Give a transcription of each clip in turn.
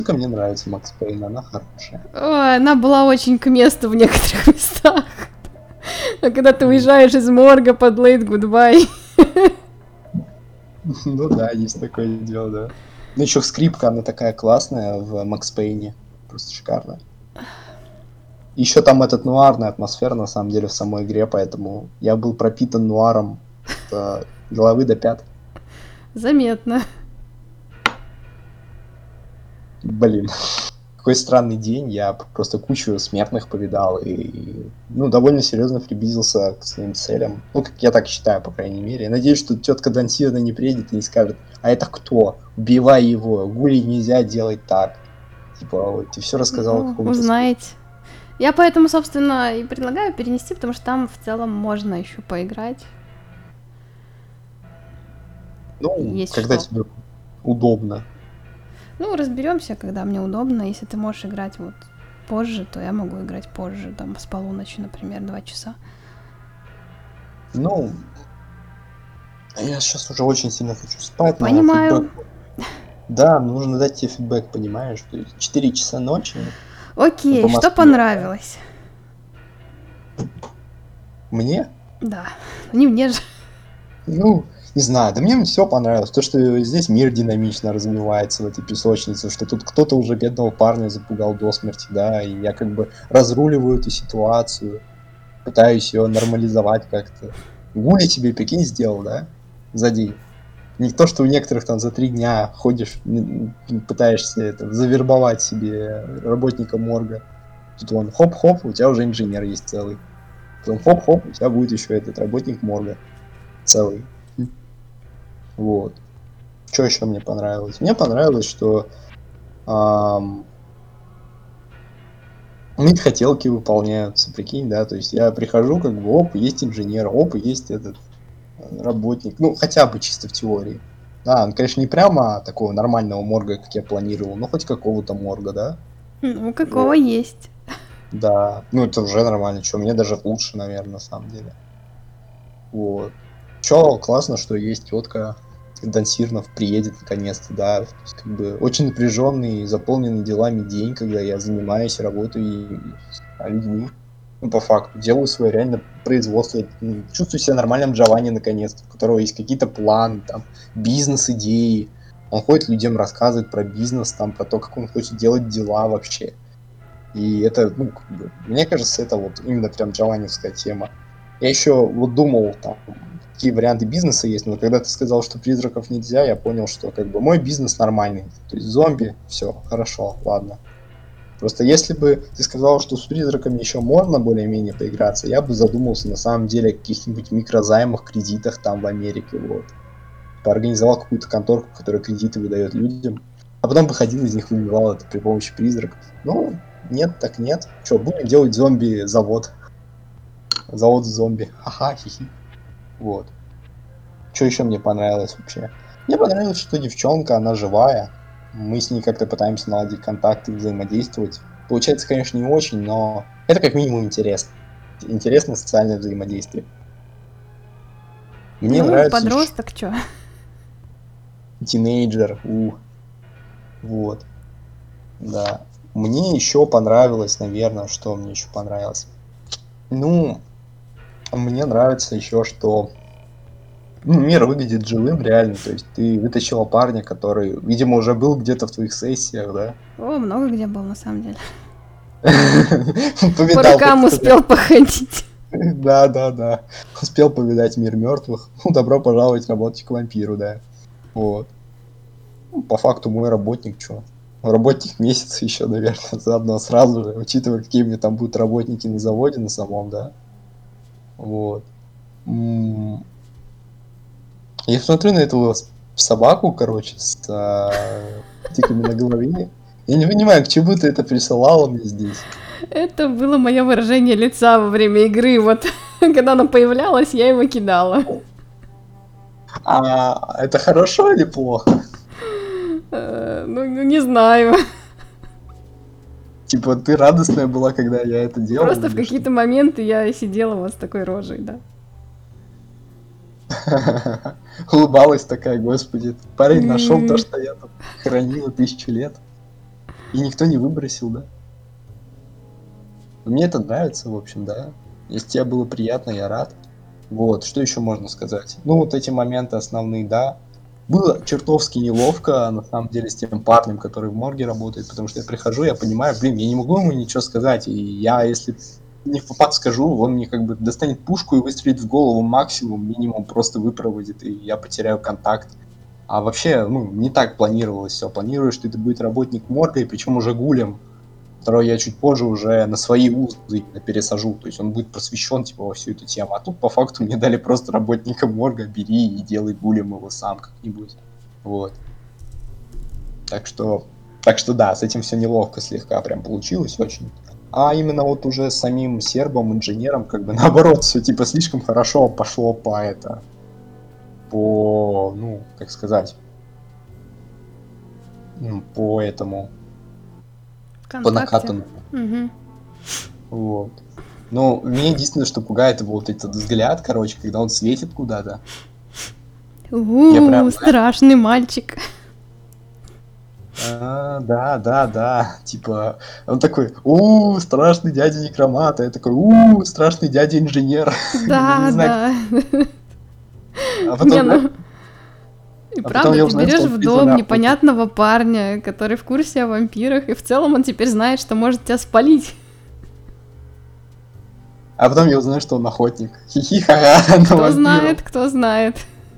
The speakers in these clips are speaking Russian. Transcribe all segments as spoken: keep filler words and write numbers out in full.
мне нравится Макс Пейн, она хорошая. Ой, она была очень к месту в некоторых местах. Но когда ты уезжаешь из морга под Late Goodbye. Ну да, есть такое дело, да. Ну еще скрипка, она такая классная в Макс Пейне. Просто шикарная. Еще там этот нуарная атмосфера, на самом деле, в самой игре, поэтому я был пропитан нуаром с головы до пят. Заметно. Блин, какой странный день, я просто кучу смертных повидал и, ну, довольно серьезно приблизился к своим целям. Ну, как я так считаю, по крайней мере. Я надеюсь, что тетка Дансировна не приедет и не скажет, а это кто? Убивай его, гули нельзя делать так. Типа, вот, ты все рассказал Ну, какому-то... узнаете. Я поэтому, собственно, и предлагаю перенести, потому что там в целом можно еще поиграть. Ну, Есть когда что. тебе удобно. Ну, разберемся, когда мне удобно. Если ты можешь играть вот позже, то я могу играть позже, там, с полуночи, например, два часа. Ну, я сейчас уже очень сильно хочу спать, но Понимаю. фидбэк... Да, нужно дать тебе фидбэк, понимаешь? То есть четыре часа ночи, ну, по Окей, что Москве, да? понравилось? Мне? Да, не мне же. Ну, не знаю, да мне все понравилось. То, что здесь мир динамично развивается в этой песочнице, что тут кто-то уже бедного парня запугал до смерти, да, и я как бы разруливаю эту ситуацию, пытаюсь ее нормализовать как-то. Гули тебе, прикинь, сделал, да, за день. Не то, что у некоторых там за три дня ходишь, м, пытаешься это, завербовать себе работника морга. Тут он хоп-хоп, у тебя уже инженер есть целый. Потом хоп-хоп, у тебя будет еще этот работник морга целый. Вот. Что еще мне понравилось? Мне понравилось, что ам, хотелки выполняются, прикинь, да, то есть я прихожу, как бы, оп, есть инженер, оп, есть этот э, работник, ну, хотя бы чисто в теории. Да, он, конечно, не прямо такого нормального морга, как я планировал, но хоть какого-то морга, да. Ну, какого Вот. есть. Да, ну это уже нормально, что мне даже лучше, наверное, на самом деле. Вот. Чё, классно, что есть тетка, Дансирнов приедет наконец-то, да. То есть, как бы, очень напряженный, заполненный делами день, когда я занимаюсь, работаю и, с людьми. Ну, по факту, делаю свое реально производство, ну, чувствую себя нормальным Джованни наконец-то, у которого есть какие-то планы, там, бизнес-идеи. Он ходит людям, рассказывает про бизнес, там, про то, как он хочет делать дела вообще. И это, ну, как бы, мне кажется, это вот именно прям джованневская тема. Я еще вот думал, там, какие варианты бизнеса есть, но когда ты сказал, что призраков нельзя, я понял, что как бы мой бизнес нормальный. То есть зомби, все, хорошо, ладно. Просто если бы ты сказал, что с призраками еще можно более-менее поиграться, я бы задумался на самом деле о каких-нибудь микрозаймах, кредитах там в Америке, вот. Поорганизовал какую-то конторку, которая кредиты выдает людям, а потом бы ходил из них выбивал это при помощи призраков. Ну, нет, так нет. Что, будем делать зомби-завод. Завод зомби. Ха-ха, хихи. Вот. Что еще мне понравилось вообще? Мне понравилось, что девчонка, она живая. Мы с ней как-то пытаемся наладить контакты, взаимодействовать. Получается, конечно, не очень, но это как минимум интересно. Интересно социальное взаимодействие. Мне Ну, нравится еще подросток, чё? тинейджер. У. Вот. Да. Мне еще понравилось, наверное, что мне еще понравилось. Ну, мне нравится еще, что ну, мир выглядит живым реально. То есть ты вытащила парня, который, видимо, уже был где-то в твоих сессиях, да? О, много где был, на самом деле. По Повидал, так рукам сказать. успел походить. Да, да, да. Успел повидать мир мертвых. Ну, добро пожаловать работать к вампиру, да. Вот. Ну, по факту мой работник, что? Работник месяца еще, наверное, заодно сразу же, учитывая, какие у меня там будут работники на заводе на самом, да. Вот. М, Я смотрю на эту с- собаку, короче, с а, тиками на голове. Я не понимаю, к чему ты это присылала мне здесь. Это было мое выражение лица во время игры. Вот, когда она появлялась, я его кидала. А это хорошо или плохо? Э, Ну, ну, не знаю. Типа, ты радостная была, когда я это делал Просто в или что? какие-то моменты я сидела вот с такой рожей, да. Улыбалась такая, господи, парень нашел то, М, что я там хранила тысячу лет. И никто не выбросил, да? Мне это нравится, в общем, да. Если тебе было приятно, я рад. Вот, что еще можно сказать? Ну, вот эти моменты основные, да. Было чертовски неловко, на самом деле, с тем парнем, который в морге работает, потому что я прихожу, я понимаю, блин, я не могу ему ничего сказать, и я, если не в попад скажу, он мне как бы достанет пушку и выстрелит в голову максимум, минимум просто выпроводит, и я потеряю контакт. А вообще, ну, не так планировалось все. Планирую, что это будет работник морга, и причем уже гулем. Второй я чуть позже уже на свои узы пересажу, то есть он будет просвещен типа во всю эту тему. А тут по факту мне дали просто работника морга, бери и делай гулем его сам как-нибудь. Вот. Так что, так что да, с этим все неловко слегка прям получилось очень. А именно вот уже с самим сербом, инженером, как бы наоборот, все типа слишком хорошо пошло по это, по, ну, как сказать, ну, по этому, по накатанному. Угу. Вот. Но меня единственное, что пугает, его вот этот взгляд, короче, когда он светит куда-то. У, прям... страшный мальчик. А, да, да, да. Типа, он такой, у, страшный дядя некромат, а я такой, у, страшный дядя инженер. Да, да. А потом... И а правда, ты узнаю, берешь в дом непонятного парня, который в курсе о вампирах, и в целом он теперь знает, что может тебя спалить. А потом я узнаю, что он охотник. Хихиха. Кто знает, кто знает.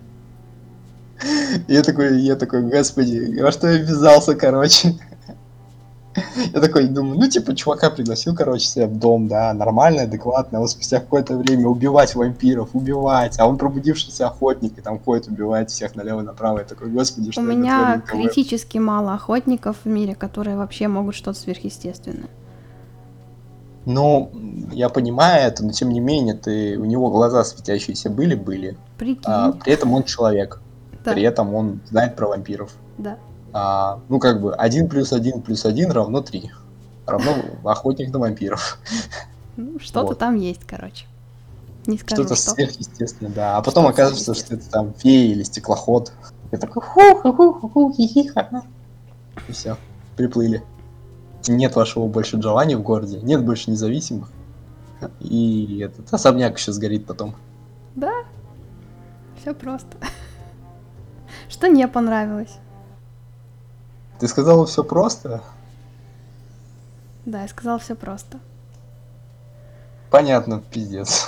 Я такой, я такой, господи, во что я ввязался, короче. Я такой думаю, ну типа чувака пригласил, короче, себя в дом, да, нормально, адекватно, а вот спустя какое-то время убивать вампиров, убивать, а он пробудившийся охотник, и там ходит, убивает всех налево и направо, я такой, господи, что у это меня критически мало охотников в мире, которые вообще могут что-то сверхъестественное. Ну, я понимаю это, но тем не менее, ты, у него глаза светящиеся были-были, а, при этом он человек, да. При этом он знает про вампиров. Да. А, ну, как бы, один плюс один плюс один равно три. Равно охотник на вампиров. Ну, что-то вот. Там есть, короче. Не скажу, что-то что. сверхъестественное, да. А потом что оказывается, что это там фея или стеклоход. Я такой, ху-ху-ху-ху, хихиха. И все, приплыли. Нет вашего больше Джованни в городе, нет больше независимых. И этот особняк еще сгорит потом. Да, все просто. Что не понравилось? Ты сказала все просто? Да, я сказала все просто. Понятно, пиздец.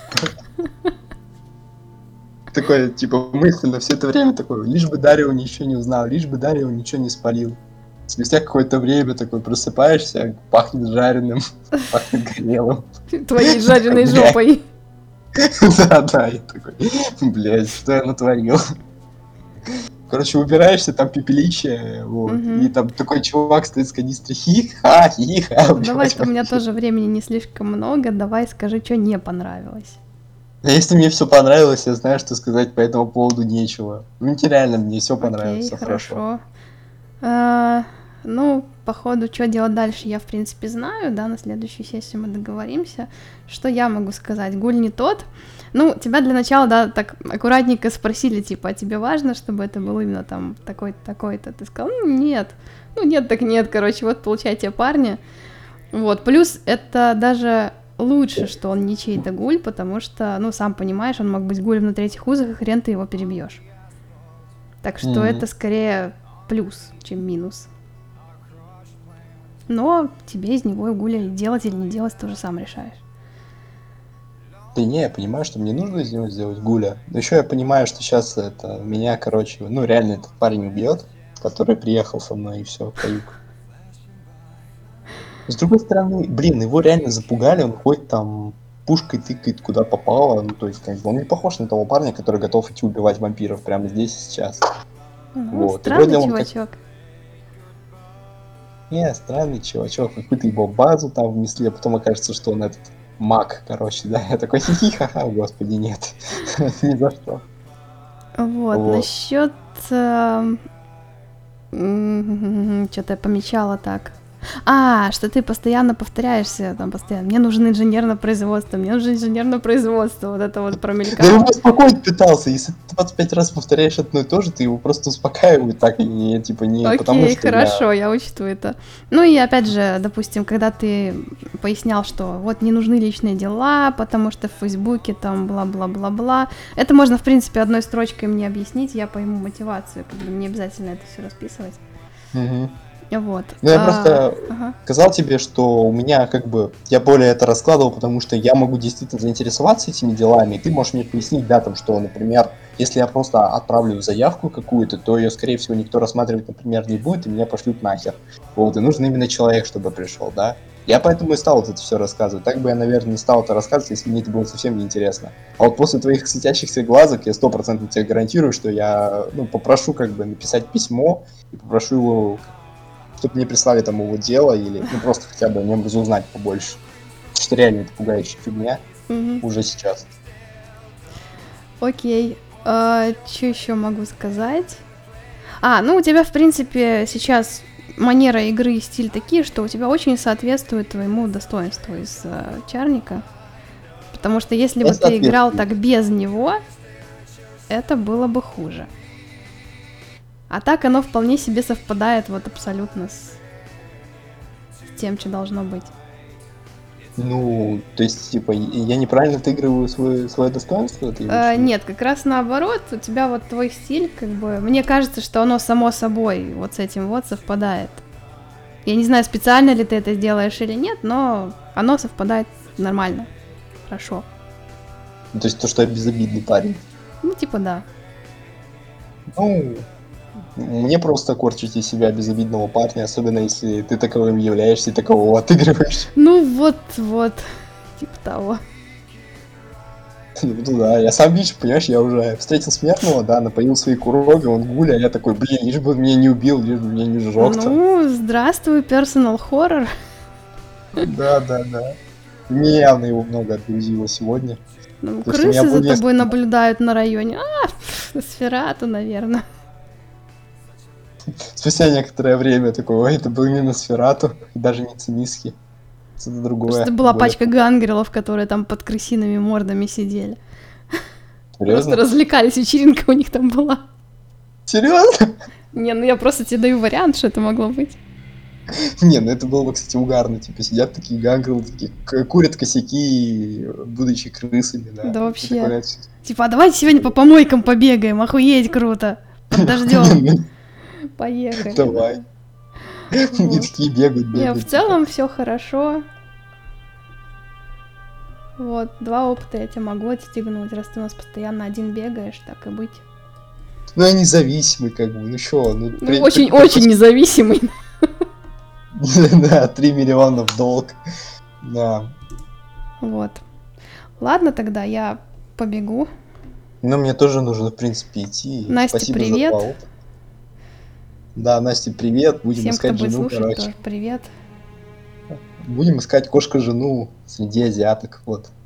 Такое, типа, мысленно все это время такое, лишь бы Дарио ничего не узнал, лишь бы Дарио ничего не спалил. Спустя какое-то время такой просыпаешься, пахнет жареным, пахнет горелым. Твоей жареной жопой. Да, да, я такой, блядь, что я натворил? Короче, убираешься, там пепелище, вот, угу. И там такой чувак стоит с канистрой, хи-ха, хи-ха. Давай, у меня тоже времени не слишком много, давай скажи, что не понравилось. А если мне все понравилось, я знаю, что сказать по этому поводу нечего. Ну, реально, мне все понравилось, все хорошо. хорошо. А, ну, походу, что делать дальше, я, в принципе, знаю, да, на следующей сессии мы договоримся. Что я могу сказать? Гуль не тот. Ну, тебя для начала, да, так аккуратненько спросили, типа, а тебе важно, чтобы это был именно там такой-то, такой-то? Ты сказал, ну, нет. Ну, нет, так нет, короче, вот, получайте парня. Вот, плюс это даже лучше, что он не чей-то гуль, потому что, ну, сам понимаешь, он мог быть гулем на третьих узах, и хрен ты его перебьешь. Так что mm-hmm. это скорее плюс, чем минус. Но тебе из него гуля делать или не делать, ты уже сам решаешь. Да не, я понимаю, что мне нужно из него сделать гуля. Но еще я понимаю, что сейчас это меня, короче, ну реально этот парень убьет, который приехал со мной, и все, каюк. С другой стороны, блин, его реально запугали, он ходит там, пушкой тыкает, куда попало. Ну, то есть, как бы он не похож на того парня, который готов идти убивать вампиров прямо здесь и сейчас. Угу, вот. Странный чувачок. Как... Не, странный чувачок. Какую-то его базу там внесли, а потом окажется, что он этот маг, короче, да. Я такой, хи-хи-ха-ха, господи, нет. Ни за что. Вот, вот. Насчет... Э... Что-то я помечала так. А, что ты постоянно повторяешься, там, постоянно, мне нужен инженер на производство, мне нужен инженер на производство, вот это вот Да промелькало. его успокоить пытался, если ты двадцать пять раз повторяешь одно и то же, ты его просто успокаивают так, и типа не потому, Окей, что хорошо, я... я учту это. Ну и опять же, допустим, когда ты пояснял, что вот не нужны личные дела, потому что в Фейсбуке там бла-бла-бла-бла, это можно, в принципе, одной строчкой мне объяснить, я пойму мотивацию, как бы не обязательно это все расписывать. Мгм. Вот. Ну, я А, просто ага. сказал тебе, что у меня как бы, я более это раскладывал, потому что я могу действительно заинтересоваться этими делами, и ты можешь мне пояснить, да, там, что, например, если я просто отправлю заявку какую-то, то ее, скорее всего, никто рассматривать, например, не будет, и меня пошлют нахер. Вот, и нужен именно человек, чтобы пришел, да. Я поэтому и стал вот это все рассказывать. Так бы я, наверное, не стал это рассказывать, если мне это было совсем неинтересно. А вот после твоих светящихся глазок я сто процентов тебе гарантирую, что я, ну, попрошу как бы написать письмо и попрошу его, чтобы мне прислали там его дело или, ну, просто хотя бы о нем разузнать побольше. Потому что реально это пугающая фигня Мгм. уже сейчас. Окей. А, что еще могу сказать? А, ну у тебя, в принципе, сейчас манера игры и стиль такие, что у тебя очень соответствует твоему достоинству из э, Чарника. Потому что если Я бы ты играл соответствую. так без него, это было бы хуже. А так оно вполне себе совпадает вот абсолютно с, с тем, что должно быть. Ну, то есть, типа, я неправильно отыгрываю свое, свое достоинство? Ты имеешь в Э, виду? нет, как раз наоборот, у тебя вот твой стиль, как бы, мне кажется, что оно само собой вот с этим вот совпадает. Я не знаю, специально ли ты это делаешь или нет, но оно совпадает нормально, хорошо. Ну, то есть то, что я безобидный парень. Ну, типа да. Ну, мне просто корчить из себя безобидного парня, особенно если ты таковым являешься и такового отыгрываешь. Ну, вот-вот, типа того. Ну да, я сам, видишь, понимаешь, я уже встретил смертного, да, напоил свои куроги, он гуля, а я такой, блин, лишь бы он меня не убил, лишь бы меня не сжег там. Ну, здравствуй, персонал хоррор. Да, да, да. Мне явно его много отгрузило сегодня. Ну, То есть у меня крысы за был тобой несколько- наблюдают на районе. А, пф, Сферату, наверное. Спустя некоторое время такой, ой, это был не Носферату, и даже не Цимиски. Это другое. Просто была более- пачка гангрелов, которые там под крысиными мордами сидели. Просто Серьезно? развлекались, вечеринка у них там была. Серьезно? Не, ну я просто тебе даю вариант, что это могло быть. Не, ну это было бы, кстати, угарно. Типа сидят такие гангрелы, такие к- курят косяки, будучи крысами, да. Да вообще. Такой, знаете, Типа, а давайте сегодня по помойкам побегаем, охуеть круто. Под дождем. Поехали. Давай. Они Вот. такие бегают, Не, бегают. в целом все хорошо. Вот, два опыта я тебе могу отстегнуть, раз ты у нас постоянно один бегаешь, так и быть. Ну, они зависимы, как бы, ну чё, ну... Ну, при- очень-очень независимый. Да, три миллиона в долг. Да. Вот. Ладно, тогда я побегу. Но мне тоже нужно, в принципе, идти. Настя, Спасибо привет. за два опыта. Да, Настя, привет. Будем Всем, кто искать будет жену, слушать, короче. тоже привет. Будем искать кошка-жену среди азиаток, вот.